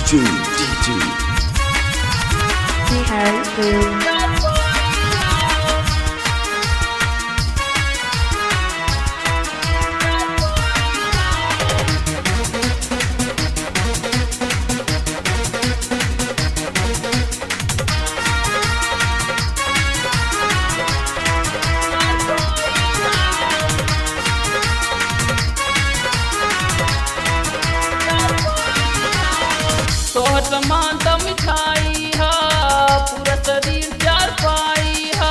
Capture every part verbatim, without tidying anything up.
D J, D J. Bihari Film. तोहर समान त मिठाई हा पूरा शरीर चार पाई हा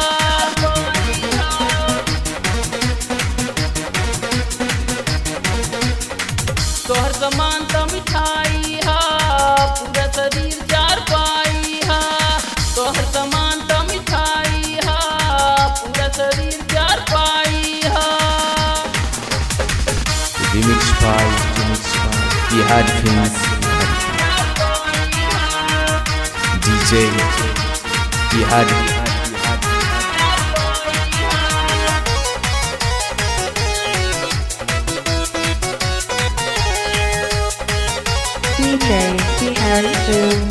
तोहर समान त मिठाई हा पूरा शरीर चार पाई हा तोहर समान त मिठाई हा पूरा शरीर चार पाई हा Remix by, remix by Bihari Films. D J, Bihari. D J Bihari Film.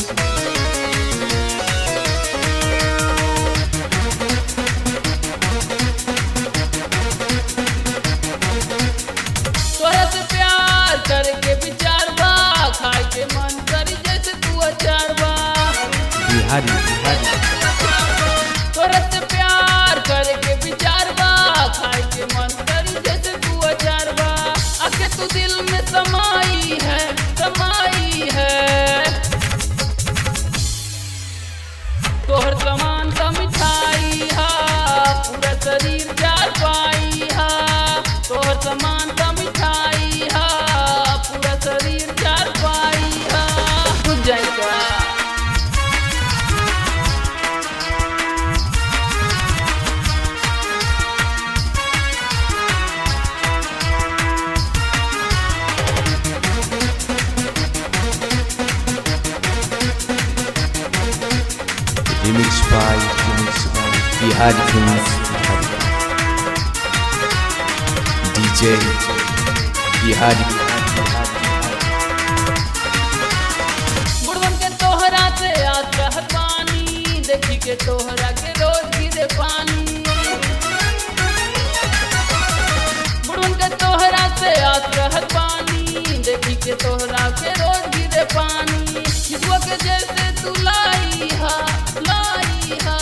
तोरा से प्यार करके विचार बा खाए के मन करी जैसे तू अचार बा Bihari, Bihari. तोरा से प्यार करके विचार बा खाए के मन करी जैसे तू अचार बा आके तू दिल में समाई है समाई है तोहर समान का मिठाई हा पूरा शरीर चार पाई हा तोहर समान का मिठाई हा पूरा शरीर चार पाई हा तू जाएगा Remix by, remix by Bihari Films. D J, Bihari. बुढ़वन के तोहरा से आज रहत पानी देखी के तोहरा के रोज गिरे पानी बुढ़वन के तोहरा से आज रहत पानी देखी के तोहरा के रोज गिरे पानी किसुआ के जैसे तू लाई हा लाई हा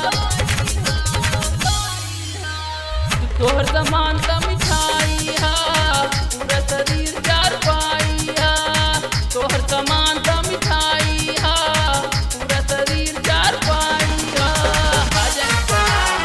तोहर समान का मिठाई हा पूरा शरीर चार पाई हा तोहर समान का मिठाई हा पूरा शरीर चार पाई हा आ जाएगा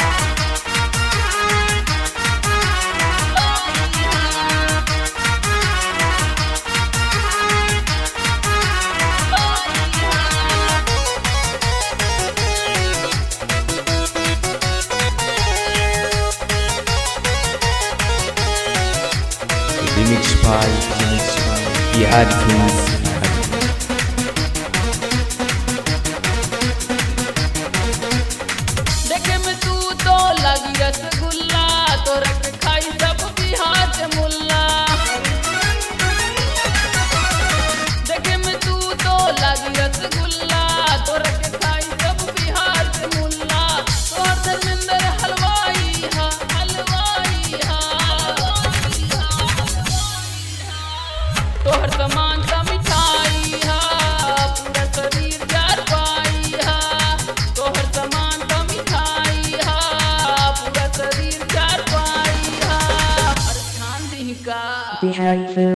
Remix by, remix by Bihari Films. देखे में तू तो लगी रसगुल्ला तोरा के खाई सब बिहार के मुल्ला देखे में तू तो लगी रसगुल्ला तोरा के खाई सब बिहार के मुल्ला तोहर धर्मेंद्र हलवाई हा हलवाई हा तोहर समान का मिठाई हा पूरा शरीर चार पाई हा तोहर समान का मिठाई हा पूरा शरीर चार पाई हा अरे ठान दी का Bihari Film.